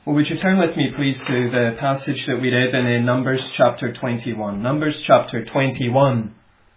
Well, would you turn with me, please, to the passage that we read in Numbers chapter 21. Numbers chapter 21.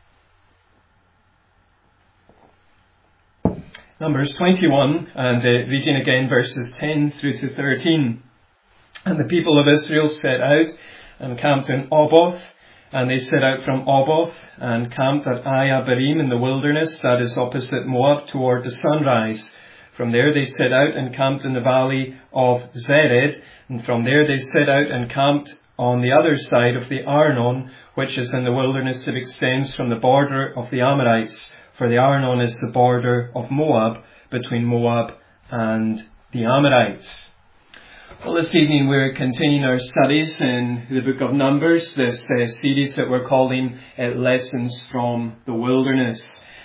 Numbers 21, and reading again verses 10 through to 13. And the people of Israel set out and camped in Oboth, and they set out from Oboth and camped at Ai-Abarim in the wilderness that is opposite Moab toward the sunrise. From there they set out and camped in the valley of Zered, and from there they set out and camped on the other side of the Arnon, which is in the wilderness that extends from the border of the Amorites, for the Arnon is the border of Moab, between Moab and the Amorites. Well, this evening we're continuing our studies in the book of Numbers, this series that we're calling Lessons from the Wilderness.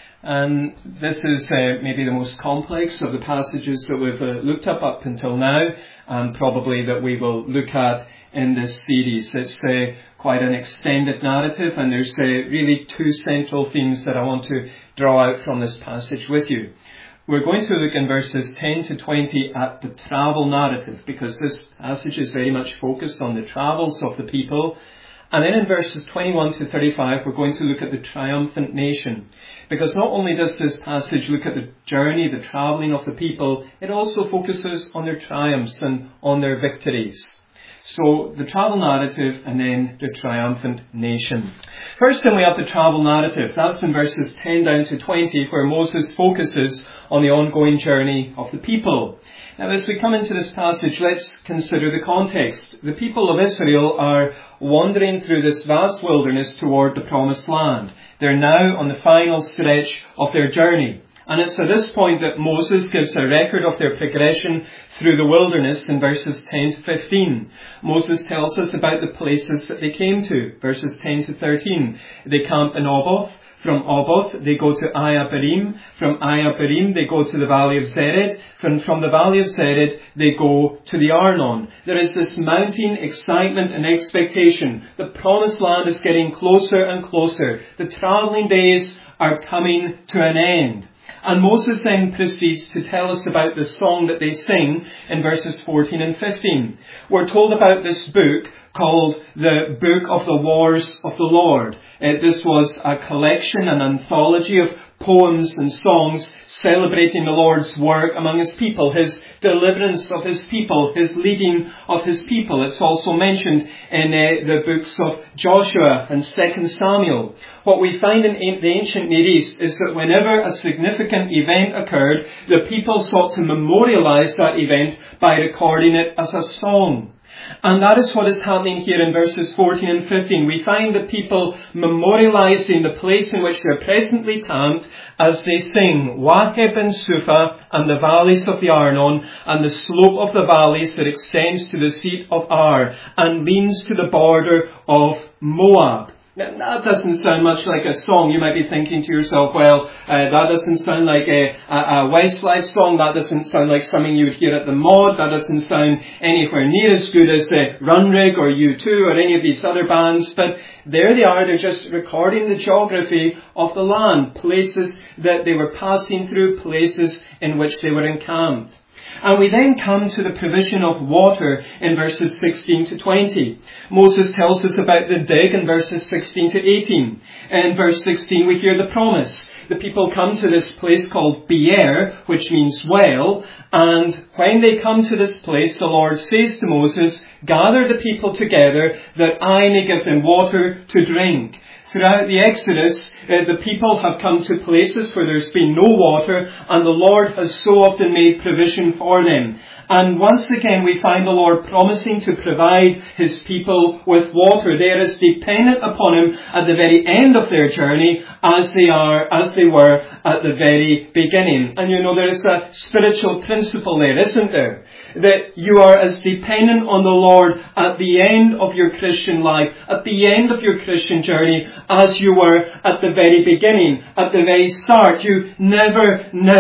And this is maybe the most complex of the passages that we've looked up until now, and probably that we will look at in this series. It's quite an extended narrative, and there's really two central themes that I want to draw out from this passage with you. We're going to look in verses 10 to 20 at the travel narrative, because this passage is very much focused on the travels of the people. And then in verses 21 to 35, we're going to look at the triumphant nation. Because not only does this passage look at the journey, the travelling of the people, it also focuses on their triumphs and on their victories. So the travel narrative and then the triumphant nation. First then we have the travel narrative. That's in verses 10 down to 20, where Moses focuses on the ongoing journey of the people. Now, as we come into this passage, let's consider the context. The people of Israel are wandering through this vast wilderness toward the promised land. They're now on the final stretch of their journey. And it's at this point that Moses gives a record of their progression through the wilderness in verses 10 to 15. Moses tells us about the places that they came to, verses 10 to 13. They camp in Oboth. From Oboth, they go to Ai-Abarim. From Ai-Abarim, they go to the valley of Zered. From the valley of Zered, they go to the Arnon. There is this mounting excitement and expectation. The promised land is getting closer and closer. The travelling days are coming to an end. And Moses then proceeds to tell us about the song that they sing in verses 14 and 15. We're told about this book called the Book of the Wars of the Lord. This was a collection, an anthology of poems and songs celebrating the Lord's work among His people, His deliverance of His people, His leading of His people. It's also mentioned in the books of Joshua and 2 Samuel. What we find in the ancient Near East is that whenever a significant event occurred, the people sought to memorialize that event by recording it as a song. And that is what is happening here in verses 14 and 15. We find the people memorializing the place in which they're presently camped as they sing Waheb and Suphah and the valleys of the Arnon and the slope of the valleys that extends to the seat of Ar and leans to the border of Moab. Now, that doesn't sound much like a song. You might be thinking to yourself, well, that doesn't sound like a Westlife song. That doesn't sound like something you would hear at the Mod. That doesn't sound anywhere near as good as Runrig or U2 or any of these other bands. But there they are. They're just recording the geography of the land, places that they were passing through, places in which they were encamped. And we then come to the provision of water in verses 16 to 20. Moses tells us about the dig in verses 16 to 18. In verse 16 we hear the promise. The people come to this place called Beer, which means well, and when they come to this place, the Lord says to Moses, gather the people together that I may give them water to drink. Throughout the Exodus, the people have come to places where there's been no water, and the Lord has so often made provision for them. And once again, we find the Lord promising to provide His people with water. They are as dependent upon Him at the very end of their journey as they were at the very beginning. And you know, there is a spiritual principle there, isn't there? That you are as dependent on the Lord at the end of your Christian life, at the end of your Christian journey, as you were at the very beginning, at the very start. You never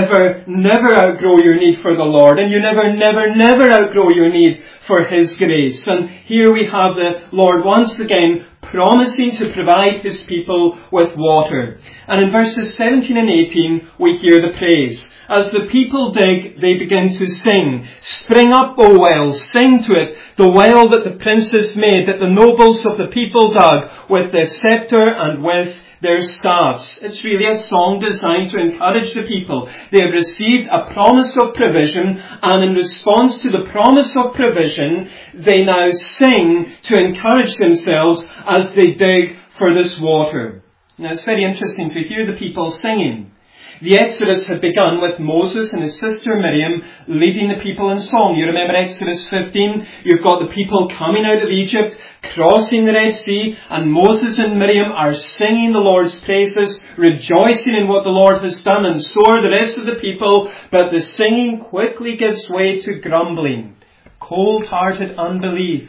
outgrow your need for the Lord, and you never outgrow your need for His grace. And here we have the Lord once again promising to provide His people with water. And in verses 17 and 18 we hear the praise. As the people dig, they begin to sing. Spring up, O well, sing to it, the well that the princes made, that the nobles of the people dug, with their scepter and with their staffs. It's really a song designed to encourage the people. They have received a promise of provision, and in response to the promise of provision, they now sing to encourage themselves as they dig for this water. Now it's very interesting to hear the people singing. The Exodus had begun with Moses and his sister Miriam leading the people in song. You remember Exodus 15? You've got the people coming out of Egypt, crossing the Red Sea, and Moses and Miriam are singing the Lord's praises, rejoicing in what the Lord has done, and so are the rest of the people. But the singing quickly gives way to grumbling, cold-hearted unbelief.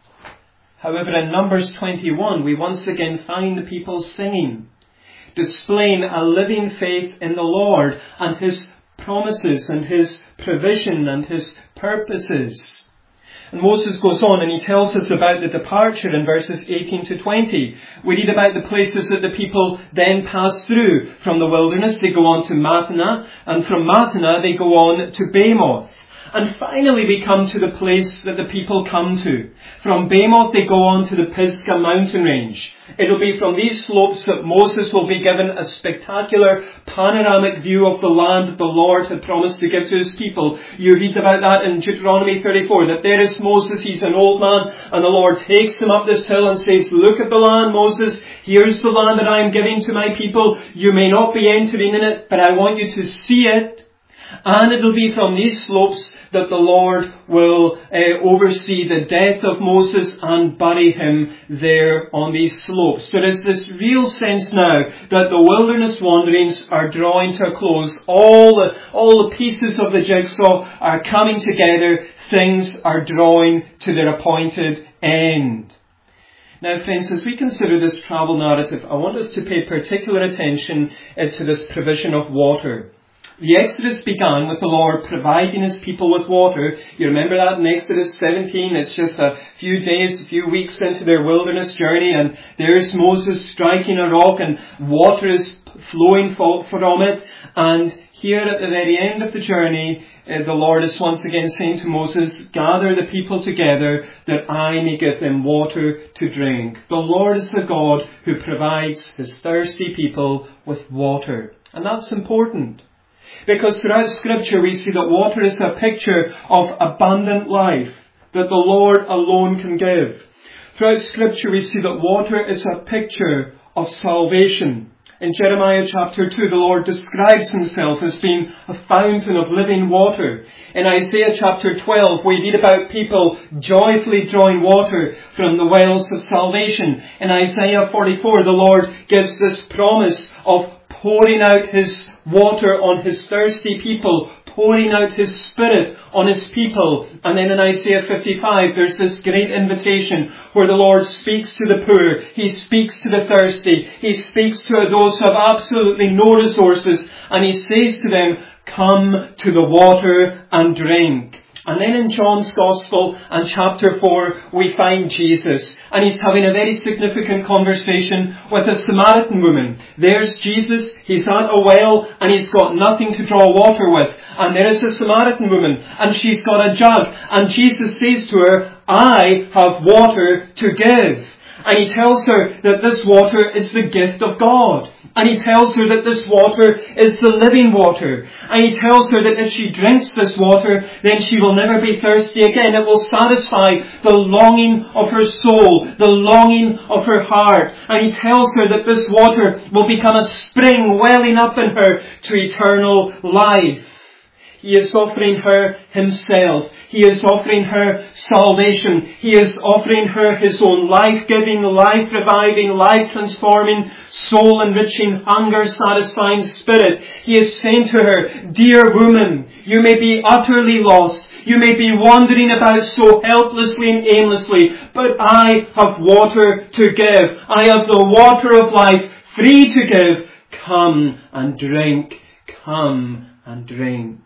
However, in Numbers 21, we once again find the people singing, displaying a living faith in the Lord and His promises and His provision and His purposes. And Moses goes on and he tells us about the departure in verses 18 to 20. We read about the places that the people then pass through. From the wilderness they go on to Mattanah, and from Mattanah they go on to Bamoth. And finally we come to the place that the people come to. From Bamoth they go on to the Pisgah mountain range. It'll be from these slopes that Moses will be given a spectacular panoramic view of the land that the Lord had promised to give to His people. You read about that in Deuteronomy 34, that there is Moses, he's an old man, and the Lord takes him up this hill and says, look at the land, Moses, here's the land that I am giving to my people. You may not be entering in it, but I want you to see it. And it will be from these slopes that the Lord will oversee the death of Moses and bury him there on these slopes. There is this real sense now that the wilderness wanderings are drawing to a close. All the pieces of the jigsaw are coming together. Things are drawing to their appointed end. Now, friends, as we consider this travel narrative, I want us to pay particular attention to this provision of water. The Exodus began with the Lord providing His people with water. You remember that in Exodus 17? It's just a few days, a few weeks into their wilderness journey, and there's Moses striking a rock and water is flowing from it. And here at the very end of the journey, the Lord is once again saying to Moses, gather the people together that I may give them water to drink. The Lord is the God who provides His thirsty people with water. And that's important. Because throughout Scripture we see that water is a picture of abundant life that the Lord alone can give. Throughout Scripture we see that water is a picture of salvation. In Jeremiah chapter 2 the Lord describes Himself as being a fountain of living water. In Isaiah chapter 12 we read about people joyfully drawing water from the wells of salvation. In Isaiah 44 the Lord gives this promise of pouring out His water on His thirsty people, pouring out His Spirit on His people. And then in Isaiah 55, there's this great invitation where the Lord speaks to the poor, He speaks to the thirsty, He speaks to those who have absolutely no resources, and He says to them, come to the water and drink. And then in John's Gospel and chapter 4, we find Jesus. And He's having a very significant conversation with a Samaritan woman. There's Jesus. He's at a well and he's got nothing to draw water with. And there is a Samaritan woman and she's got a jug. And Jesus says to her, I have water to give. And He tells her that this water is the gift of God. And He tells her that this water is the living water. And He tells her that if she drinks this water, then she will never be thirsty again. It will satisfy the longing of her soul, the longing of her heart. And He tells her that this water will become a spring welling up in her to eternal life. He is offering her Himself. He is offering her salvation. He is offering her His own life-giving, life-reviving, life-transforming, soul-enriching, hunger-satisfying Spirit. He is saying to her, dear woman, you may be utterly lost. You may be wandering about so helplessly and aimlessly, but I have water to give. I have the water of life free to give. Come and drink. Come and drink.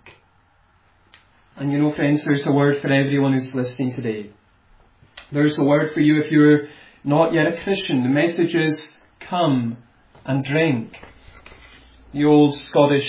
And you know, friends, there's a word for everyone who's listening today. There's a word for you if you're not yet a Christian. The message is, come and drink. The old Scottish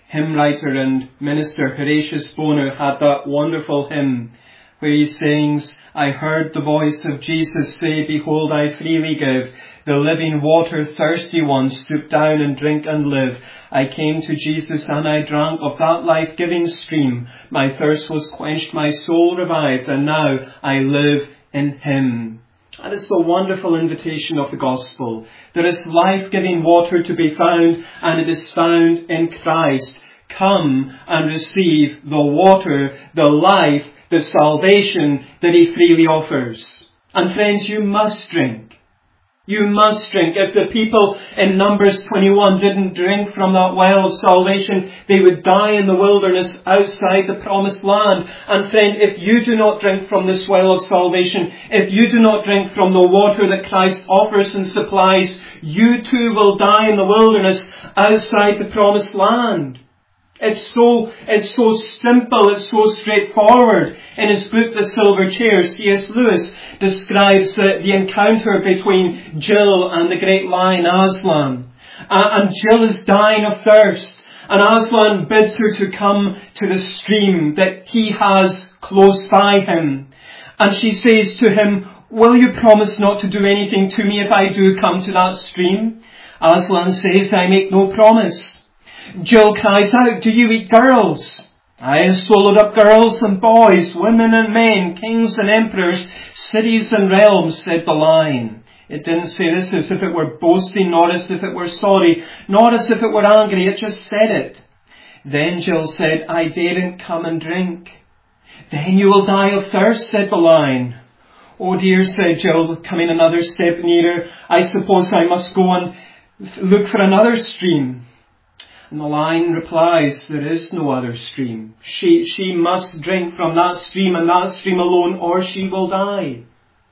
hymn writer and minister Horatius Bonar had that wonderful hymn where he sings, I heard the voice of Jesus say, behold, I freely give. The living water, thirsty one, stoop down and drink and live. I came to Jesus and I drank of that life-giving stream. My thirst was quenched, my soul revived, and now I live in him. That is the wonderful invitation of the gospel. There is life-giving water to be found, and it is found in Christ. Come and receive the water, the life, the salvation that he freely offers. And friends, you must drink. You must drink. If the people in Numbers 21 didn't drink from that well of salvation, they would die in the wilderness outside the promised land. And friend, if you do not drink from this well of salvation, if you do not drink from the water that Christ offers and supplies, you too will die in the wilderness outside the promised land. It's so simple, it's so straightforward. In his book, The Silver Chair, C.S. Lewis describes the encounter between Jill and the great lion Aslan. And Jill is dying of thirst. And Aslan bids her to come to the stream that he has close by him. And she says to him, will you promise not to do anything to me if I do come to that stream? Aslan says, I make no promise. Jill cries out, do you eat girls? I have swallowed up girls and boys, women and men, kings and emperors, cities and realms, said the lion. It didn't say this as if it were boasting, not as if it were sorry, not as if it were angry, it just said it. Then Jill said, I daren't come and drink. Then you will die of thirst, said the lion. Oh dear, said Jill, coming another step nearer, I suppose I must go and look for another stream. And the lion replies, there is no other stream. She must drink from that stream and that stream alone, or she will die.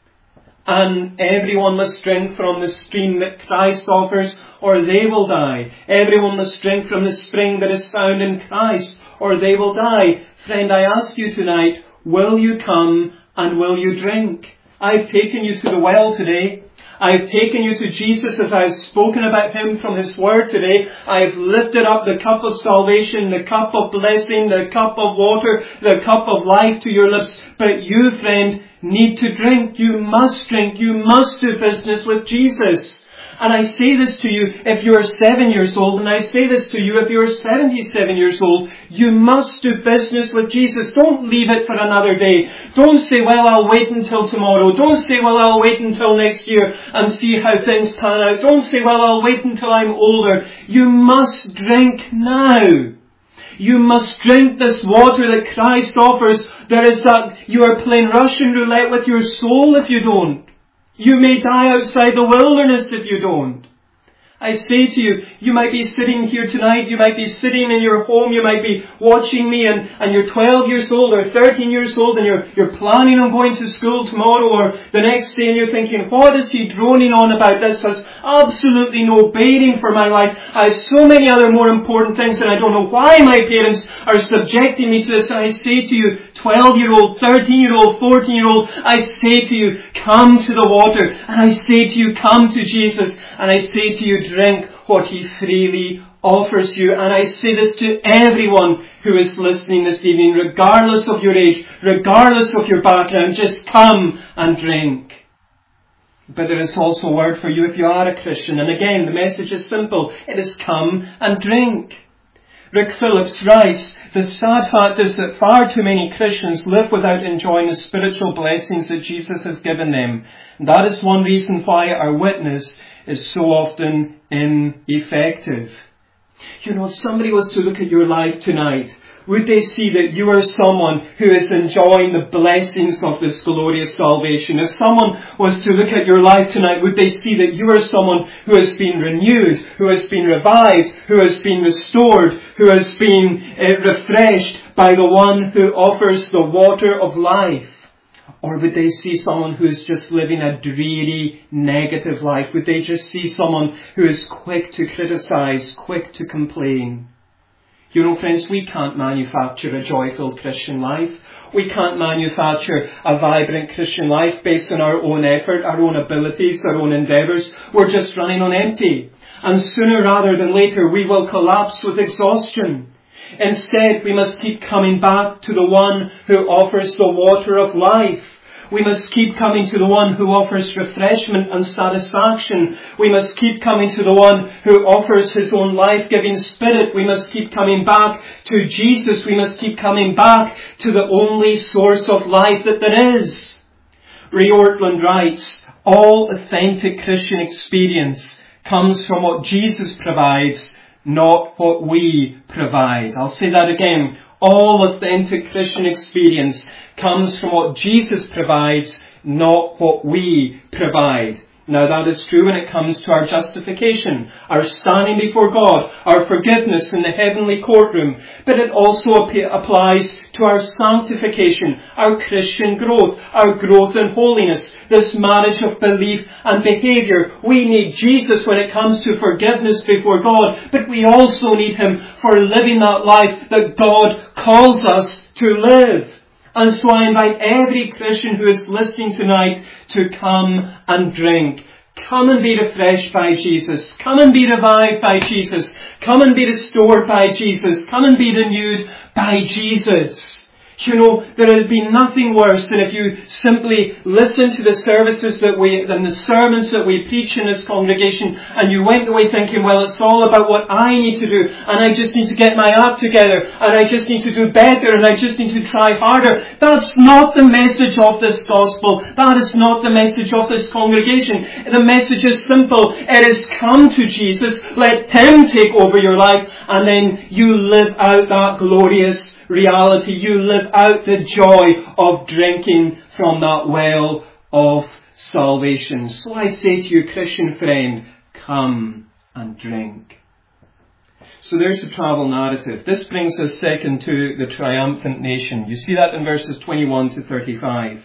And everyone must drink from the stream that Christ offers, or they will die. Everyone must drink from the spring that is found in Christ, or they will die. Friend, I ask you tonight, will you come and will you drink? I've taken you to the well today. I've taken you to Jesus as I've spoken about him from his word today. I've lifted up the cup of salvation, the cup of blessing, the cup of water, the cup of life to your lips. But you, friend, need to drink. You must drink. You must do business with Jesus. And I say this to you if you're 7 years old, and I say this to you if you're 77 years old, you must do business with Jesus. Don't leave it for another day. Don't say, well, I'll wait until tomorrow. Don't say, well, I'll wait until next year and see how things pan out. Don't say, well, I'll wait until I'm older. You must drink now. You must drink this water that Christ offers. You are playing Russian roulette with your soul if you don't. You may die outside the wilderness if you don't. I say to you, you might be sitting here tonight, you might be sitting in your home, you might be watching me and you're 12 years old or 13 years old and you're planning on going to school tomorrow or the next day and you're thinking, what is he droning on about? This has absolutely no bearing for my life. I have so many other more important things and I don't know why my parents are subjecting me to this. And I say to you, 12-year-old, 13-year-old, 14-year-old, I say to you, come to the water. And I say to you, come to Jesus. And I say to you, drink what he freely offers you. And I say this to everyone who is listening this evening, regardless of your age, regardless of your background, just come and drink. But there is also a word for you if you are a Christian. And again, the message is simple. It is come and drink. Rick Phillips writes, the sad fact is that far too many Christians live without enjoying the spiritual blessings that Jesus has given them. And that is one reason why our witness is so often ineffective. You know, if somebody was to look at your life tonight, would they see that you are someone who is enjoying the blessings of this glorious salvation? If someone was to look at your life tonight, would they see that you are someone who has been renewed, who has been revived, who has been restored, who has been refreshed by the one who offers the water of life? Or would they see someone who is just living a dreary, negative life? Would they just see someone who is quick to criticize, quick to complain? You know, friends, we can't manufacture a joy-filled Christian life. We can't manufacture a vibrant Christian life based on our own effort, our own abilities, our own endeavours. We're just running on empty. And sooner rather than later, we will collapse with exhaustion. Instead, we must keep coming back to the one who offers the water of life. We must keep coming to the one who offers refreshment and satisfaction. We must keep coming to the one who offers his own life-giving Spirit. We must keep coming back to Jesus. We must keep coming back to the only source of life that there is. Ray Ortlund writes, all authentic Christian experience comes from what Jesus provides, not what we provide. I'll say that again. All authentic Christian experience comes from what Jesus provides, not what we provide. Now that is true when it comes to our justification, our standing before God, our forgiveness in the heavenly courtroom. But it also applies to our sanctification, our Christian growth, our growth in holiness, this marriage of belief and behaviour. We need Jesus when it comes to forgiveness before God, but we also need him for living that life that God calls us to live. And so I invite every Christian who is listening tonight to come and drink. Come and be refreshed by Jesus. Come and be revived by Jesus. Come and be restored by Jesus. Come and be renewed by Jesus. You know, there would be nothing worse than if you simply listened to the services and the sermons that we preach in this congregation, and you went away thinking, well, it's all about what I need to do, and I just need to get my act together, and I just need to do better, and I just need to try harder. That's not the message of this gospel. That is not the message of this congregation. The message is simple. It is come to Jesus, let him take over your life, and then you live out that glorious reality. You live out the joy of drinking from that well of salvation. So I say to you, Christian friend, come and drink. So there's the travel narrative. This brings us second to the triumphant nation. You see that in verses 21 to 35.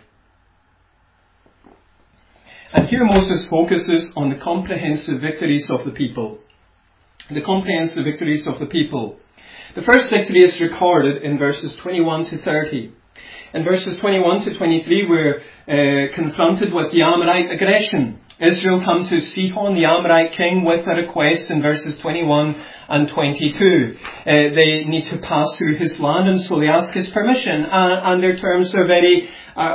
And here Moses focuses on the comprehensive victories of the people. The comprehensive victories of the people. The first victory is recorded in verses 21 to 30. In verses 21 to 23, we're confronted with the Amorite aggression. Israel come to Sihon, the Amorite king, with a request in verses 21 and 22. They need to pass through his land, and so they ask his permission. And their terms are very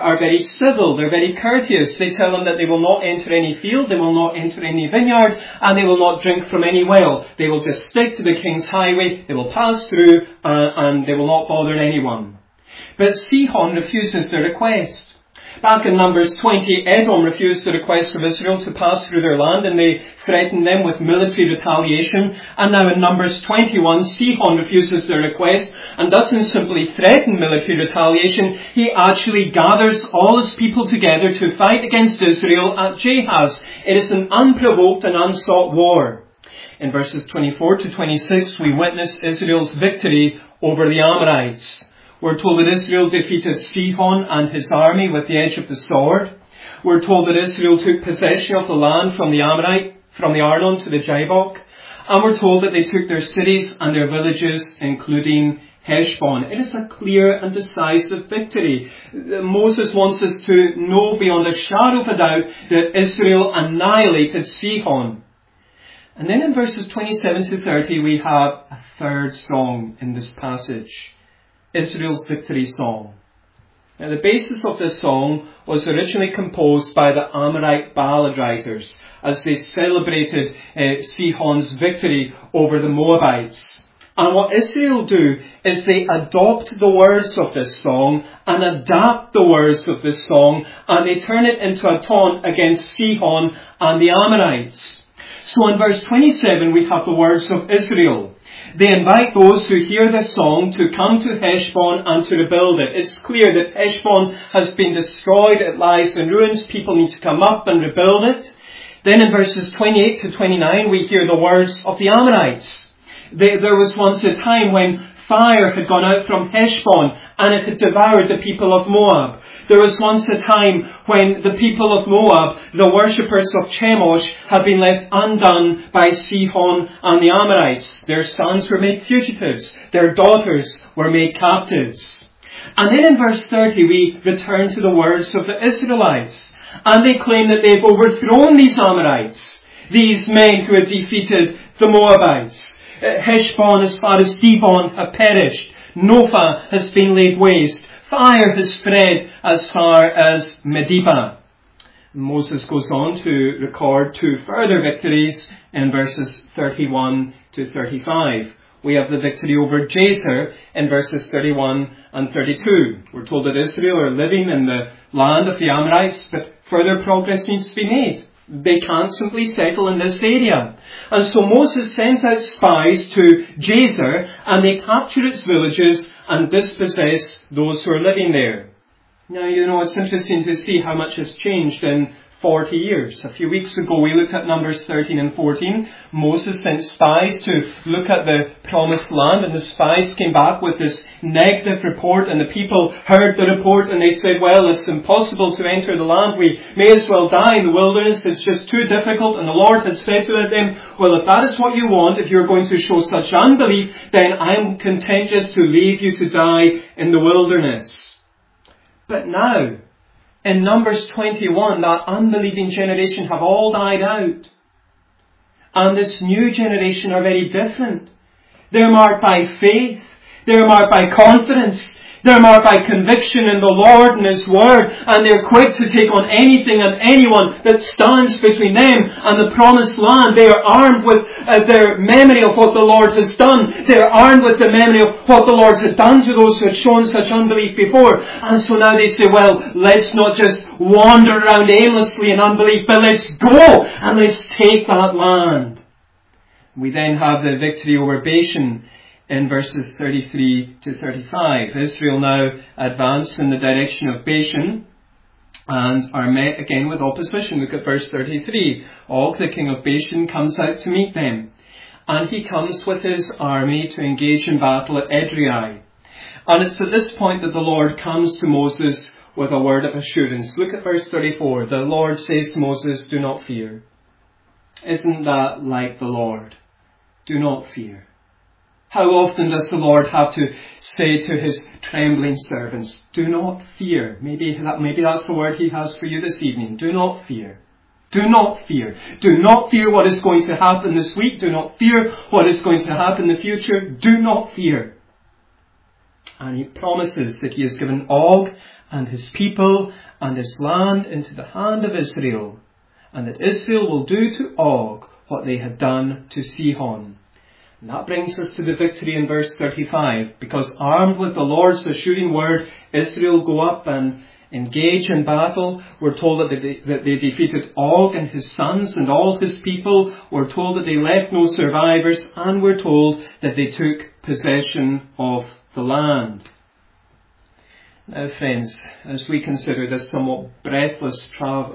civil. They're very courteous. They tell them that they will not enter any field, they will not enter any vineyard, and they will not drink from any well. They will just stick to the king's highway. They will pass through, and they will not bother anyone. But Sihon refuses their request. Back in Numbers 20, Edom refused the request of Israel to pass through their land, and they threatened them with military retaliation. And now in Numbers 21, Sihon refuses their request and doesn't simply threaten military retaliation. He actually gathers all his people together to fight against Israel at Jahaz. It is an unprovoked and unsought war. In verses 24 to 26, we witness Israel's victory over the Amorites. We're told that Israel defeated Sihon and his army with the edge of the sword. We're told that Israel took possession of the land from the Amorite, from the Arnon to the Jabbok. And we're told that they took their cities and their villages, including Heshbon. It is a clear and decisive victory. Moses wants us to know beyond a shadow of a doubt that Israel annihilated Sihon. And then in verses 27 to 30, we have a third song in this passage. Israel's victory song. Now the basis of this song was originally composed by the Amorite ballad writers as they celebrated Sihon's victory over the Moabites. And what Israel do is they adopt the words of this song and adapt the words of this song, and they turn it into a taunt against Sihon and the Amorites. So in verse 27 we have the words of Israel. They invite those who hear this song to come to Heshbon and to rebuild it. It's clear that Heshbon has been destroyed. It lies in ruins. People need to come up and rebuild it. Then in verses 28 to 29, we hear the words of the Ammonites. There was once a time when fire had gone out from Heshbon and it had devoured the people of Moab. There was once a time when the people of Moab, the worshippers of Chemosh, had been left undone by Sihon and the Amorites. Their sons were made fugitives. Their daughters were made captives. And then in verse 30 we return to the words of the Israelites. And they claim that they've overthrown these Amorites, these men who had defeated the Moabites. Heshbon as far as Dibon have perished. Nophah has been laid waste. Fire has spread as far as Medeba. Moses goes on to record 2 further victories in verses 31 to 35. We have the victory over Jazer in verses 31 and 32. We're told that Israel are living in the land of the Amorites, but further progress needs to be made. They can't simply settle in this area. And so Moses sends out spies to Jazer, and they capture its villages and dispossess those who are living there. Now, it's interesting to see how much has changed in 40 years. A few weeks ago we looked at Numbers 13 and 14. Moses sent spies to look at the promised land, and the spies came back with this negative report, and the people heard the report and they said, well, it's impossible to enter the land. We may as well die in the wilderness. It's just too difficult. And the Lord had said to them, well, if that is what you want, if you're going to show such unbelief, then I'm content just to leave you to die in the wilderness. But now, in Numbers 21, that unbelieving generation have all died out. And this new generation are very different. They're marked by faith. They're marked by confidence. They're marked by conviction in the Lord and His Word. And they're quick to take on anything and anyone that stands between them and the promised land. They are armed with their memory of what the Lord has done. They're armed with the memory of what the Lord had done to those who had shown such unbelief before. And so now they say, well, let's not just wander around aimlessly in unbelief, but let's go and let's take that land. We then have the victory over Bashan in verses 33 to 35. Israel now advance in the direction of Bashan and are met again with opposition. Look at verse 33. Og, the king of Bashan, comes out to meet them. And he comes with his army to engage in battle at Edrei. And it's at this point that the Lord comes to Moses with a word of assurance. Look at verse 34. The Lord says to Moses, do not fear. Isn't that like the Lord? Do not fear. How often does the Lord have to say to His trembling servants, do not fear. Maybe that's the word He has for you this evening. Do not fear. Do not fear. Do not fear what is going to happen this week. Do not fear what is going to happen in the future. Do not fear. And He promises that He has given Og and his people and his land into the hand of Israel, and that Israel will do to Og what they had done to Sihon. And that brings us to the victory in verse 35. Because armed with the Lord's assuring word, Israel go up and engage in battle. We're told that they defeated Og and his sons and all his people. We're told that they left no survivors. And we're told that they took possession of the land. Now, friends, as we consider this somewhat breathless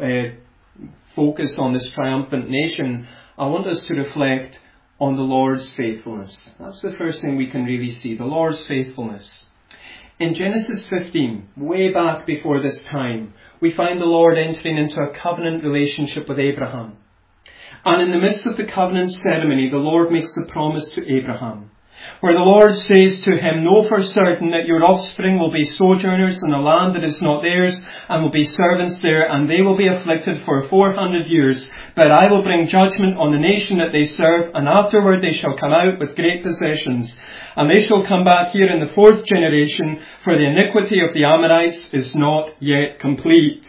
focus on this triumphant nation, I want us to reflect on the Lord's faithfulness. That's the first thing we can really see, the Lord's faithfulness. In Genesis 15, way back before this time, we find the Lord entering into a covenant relationship with Abraham. And in the midst of the covenant ceremony, the Lord makes a promise to Abraham, where the Lord says to him, know for certain that your offspring will be sojourners in a land that is not theirs, and will be servants there, and they will be afflicted for 400 years. But I will bring judgment on the nation that they serve, and afterward they shall come out with great possessions. And they shall come back here in the 4th generation, for the iniquity of the Amorites is not yet complete.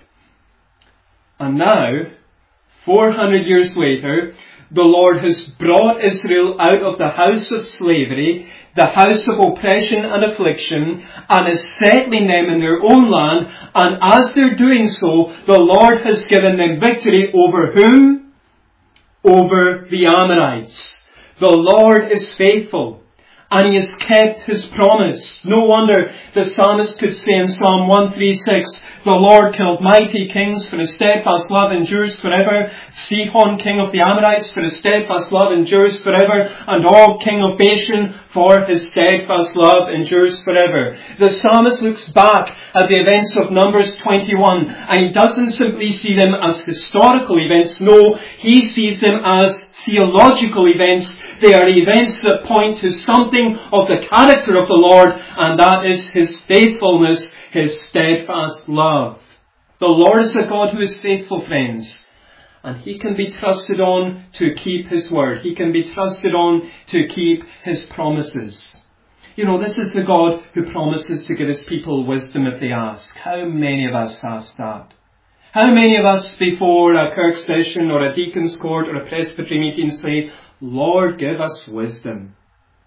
And now, 400 years later, the Lord has brought Israel out of the house of slavery, the house of oppression and affliction, and is settling them in their own land. And as they're doing so, the Lord has given them victory over whom? Over the Amorites. The Lord is faithful, and He has kept His promise. No wonder the psalmist could say in Psalm 136, the Lord killed mighty kings, for His steadfast love endures forever. Sihon, king of the Amorites, for His steadfast love endures forever. And Og, king of Bashan, for His steadfast love endures forever. The psalmist looks back at the events of Numbers 21, and he doesn't simply see them as historical events. No, he sees them as theological events. They are events that point to something of the character of the Lord, and that is His faithfulness, His steadfast love. The Lord is a God who is faithful, friends. And he can be trusted on to keep his word. He can be trusted on to keep his promises. You know, this is the God who promises to give his people wisdom if they ask. How many of us ask that? How many of us before a Kirk session or a deacon's court or a presbytery meeting say, Lord, give us wisdom?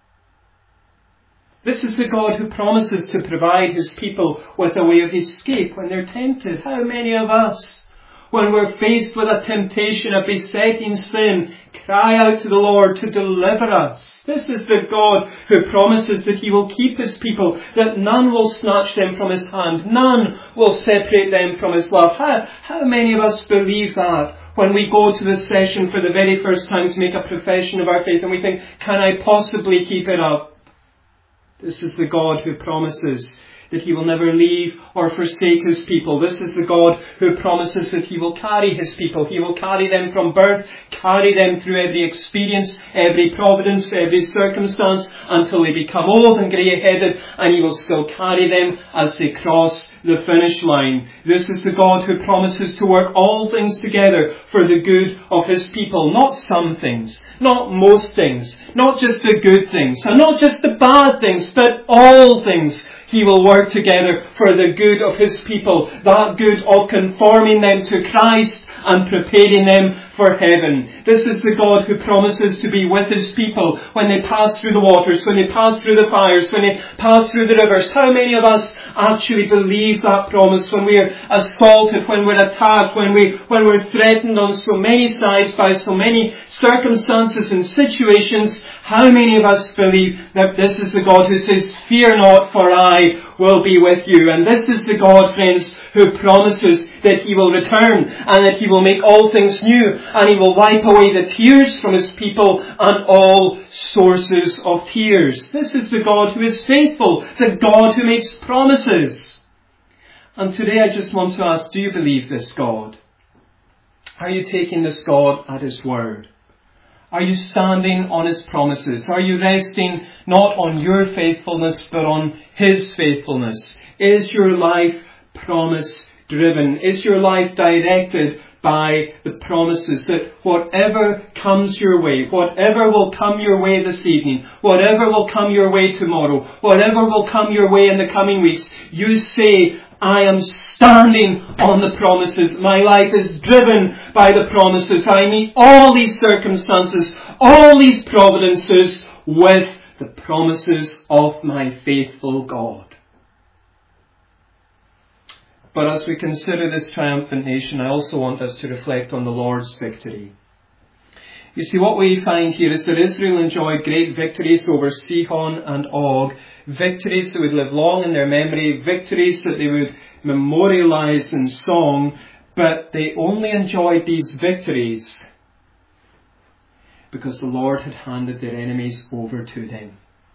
This is the God who promises to provide his people with a way of escape when they're tempted. How many of us, when we're faced with a temptation, a besetting sin, cry out to the Lord to deliver us? This is the God who promises that he will keep his people, that none will snatch them from his hand, none will separate them from his love. How many of us believe that when we go to this session for the very first time to make a profession of our faith and we think, can I possibly keep it up? This is the God who promises that he will never leave or forsake his people. This is the God who promises that he will carry his people. He will carry them from birth, carry them through every experience, every providence, every circumstance, until they become old and grey-headed, and he will still carry them as they cross the finish line. This is the God who promises to work all things together for the good of his people. Not some things, not most things, not just the good things, and not just the bad things, but all things. He will work together for the good of his people, that good of conforming them to Christ and preparing them for heaven. This is the God who promises to be with his people when they pass through the waters, when they pass through the fires, when they pass through the rivers. How many of us actually believe that promise when we are assaulted, when we're attacked, when we're threatened on so many sides by so many circumstances and situations? How many of us believe that this is the God who says, fear not, for I will be with you? And this is the God, friends, who promises that he will return and that he will make all things new and he will wipe away the tears from his people and all sources of tears. This is the God who is faithful, the God who makes promises. And today I just want to ask, do you believe this God? Are you taking this God at his word? Are you standing on his promises? Are you resting not on your faithfulness but on his faithfulness? Is your life promise driven? Is your life directed by the promises that whatever comes your way, whatever will come your way this evening, whatever will come your way tomorrow, whatever will come your way in the coming weeks, you say, I am standing on the promises. My life is driven by the promises. I meet all these circumstances, all these providences with the promises of my faithful God. But as we consider this triumphant nation, I also want us to reflect on the Lord's victory. You see, what we find here is that Israel enjoyed great victories over Sihon and Og, victories that would live long in their memory, victories that they would memorialize in song, but they only enjoyed these victories because the Lord had handed their enemies over to them.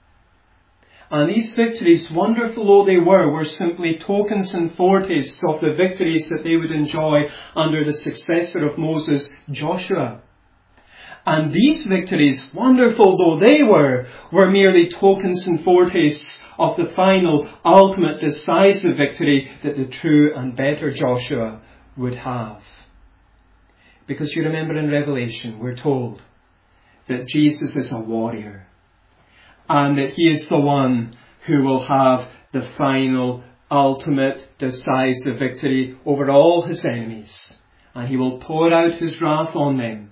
And these victories, wonderful though they were simply tokens and foretastes of the victories that they would enjoy under the successor of Moses, Joshua. And these victories, wonderful though they were merely tokens and foretastes of the final, ultimate, decisive victory that the true and better Joshua would have. Because you remember in Revelation, we're told that Jesus is a warrior. And that he is the one who will have the final, ultimate, decisive victory over all his enemies. And he will pour out his wrath on them.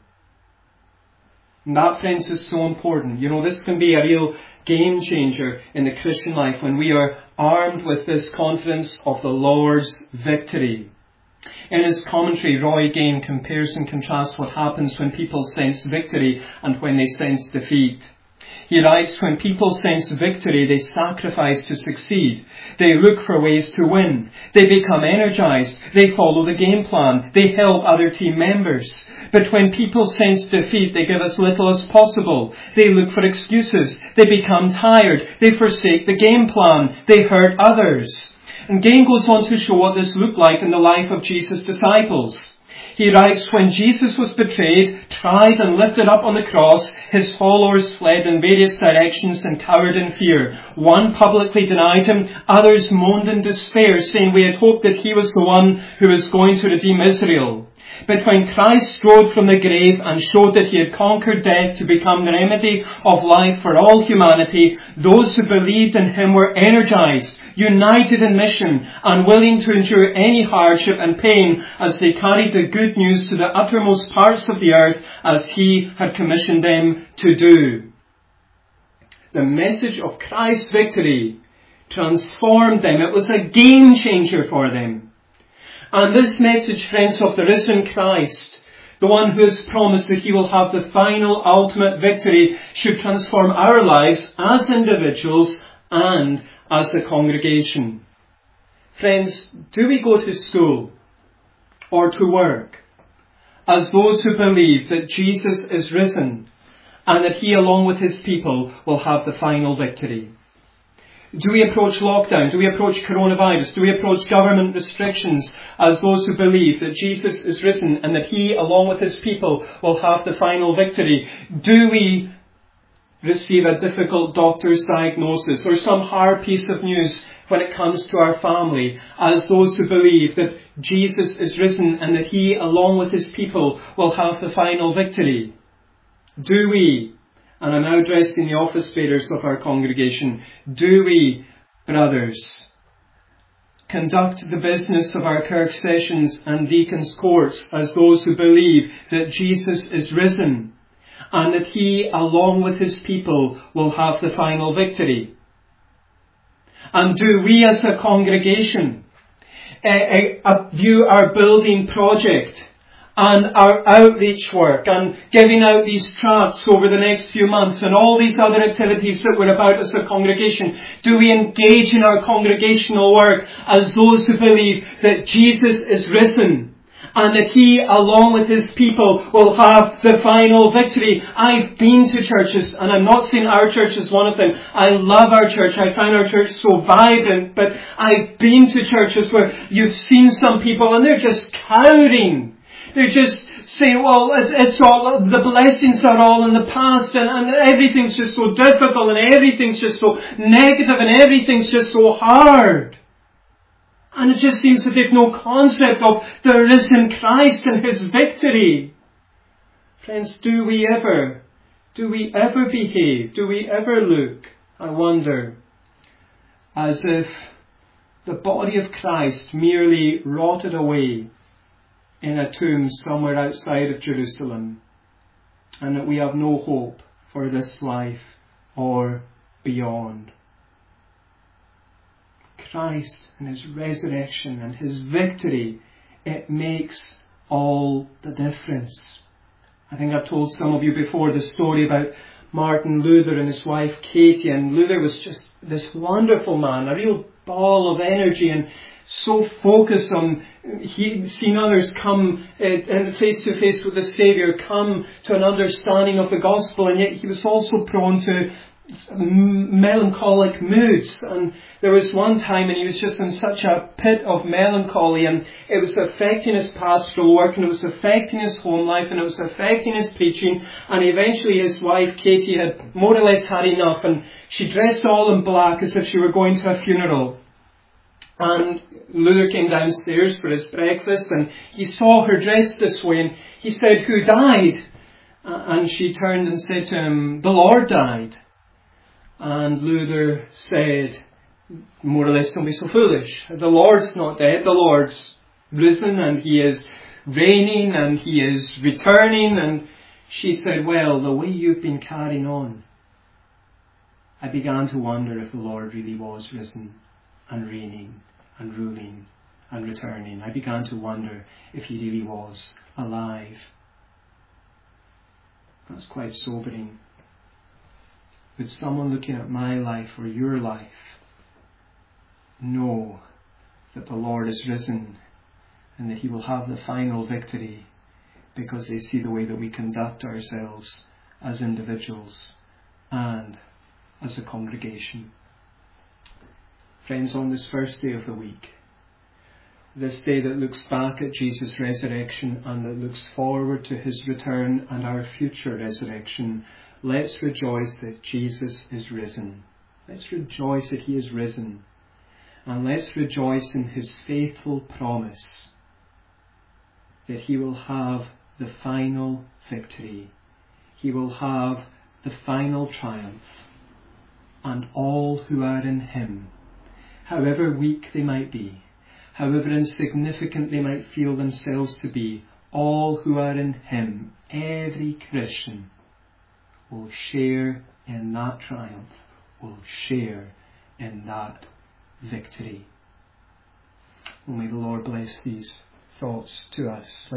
And that, friends, is so important. You know, this can be a real game changer in the Christian life when we are armed with this confidence of the Lord's victory. In his commentary, Roy Gane compares and contrasts what happens when people sense victory and when they sense defeat. He writes, when people sense victory, they sacrifice to succeed. They look for ways to win. They become energized. They follow the game plan. They help other team members. But when people sense defeat, they give as little as possible. They look for excuses. They become tired. They forsake the game plan. They hurt others. And Gane goes on to show what this looked like in the life of Jesus' disciples. He writes, when Jesus was betrayed, tried and lifted up on the cross, his followers fled in various directions and cowered in fear. One publicly denied him, others moaned in despair, saying we had hoped that he was the one who was going to redeem Israel. But when Christ rose from the grave and showed that he had conquered death to become the remedy of life for all humanity, those who believed in him were energized, united in mission, and willing to endure any hardship and pain as they carried the good news to the uttermost parts of the earth as he had commissioned them to do. The message of Christ's victory transformed them. It was a game changer for them. And this message, friends, of the risen Christ, the one who has promised that he will have the final, ultimate victory, should transform our lives as individuals and as a congregation. Friends, do we go to school or to work as those who believe that Jesus is risen and that he, along with his people, will have the final victory? Do we approach lockdown? Do we approach coronavirus? Do we approach government restrictions as those who believe that Jesus is risen and that he, along with his people, will have the final victory? Do we receive a difficult doctor's diagnosis or some hard piece of news when it comes to our family as those who believe that Jesus is risen and that he, along with his people, will have the final victory? Do we, and I'm now addressing the office bearers of our congregation, do we, brothers, conduct the business of our kirk sessions and deacons' courts as those who believe that Jesus is risen and that he, along with his people, will have the final victory? And do we as a congregation view our building project and our outreach work and giving out these tracts over the next few months and all these other activities that we're about as a congregation, do we engage in our congregational work as those who believe that Jesus is risen and that he, along with his people, will have the final victory? I've been to churches, and I'm not saying our church is one of them. I love our church. I find our church so vibrant, but I've been to churches where you've seen some people and they're just cowering. They just say, well, it's all, the blessings are all in the past and everything's just so difficult and everything's just so negative and everything's just so hard. And it just seems that they've no concept of the risen Christ and his victory. Friends, do we ever behave, do we ever look, I wonder, as if the body of Christ merely rotted away in a tomb somewhere outside of Jerusalem, and that we have no hope for this life or beyond? Christ and his resurrection and his victory, it makes all the difference. I think I've told some of you before the story about Martin Luther and his wife Katie, and Luther was just this wonderful man, a real ball of energy and so focused on seeing others come face to face with the Saviour, come to an understanding of the gospel, and yet he was also prone to melancholic moods. And there was one time and he was just in such a pit of melancholy, and it was affecting his pastoral work, and it was affecting his home life, and it was affecting his preaching. And eventually his wife Katie had more or less had enough, and she dressed all in black as if she were going to a funeral. And Luther came downstairs for his breakfast and he saw her dressed this way, and he said, "Who died?" And she turned and said to him, "The Lord died." And Luther said, more or less, "Don't be so foolish. The Lord's not dead. The Lord's risen and he is reigning and he is returning." And she said, "Well, the way you've been carrying on, I began to wonder if the Lord really was risen and reigning and ruling and returning. I began to wonder if he really was alive." That's quite sobering. Would someone looking at my life or your life know that the Lord is risen and that he will have the final victory because they see the way that we conduct ourselves as individuals and as a congregation? Friends, on this first day of the week, this day that looks back at Jesus' resurrection and that looks forward to his return and our future resurrection, let's rejoice that Jesus is risen. Let's rejoice that he is risen. And let's rejoice in his faithful promise that he will have the final victory. He will have the final triumph. And all who are in him, however weak they might be, however insignificant they might feel themselves to be, all who are in him, every Christian, will share in that triumph, will share in that victory. May the Lord bless these thoughts to us.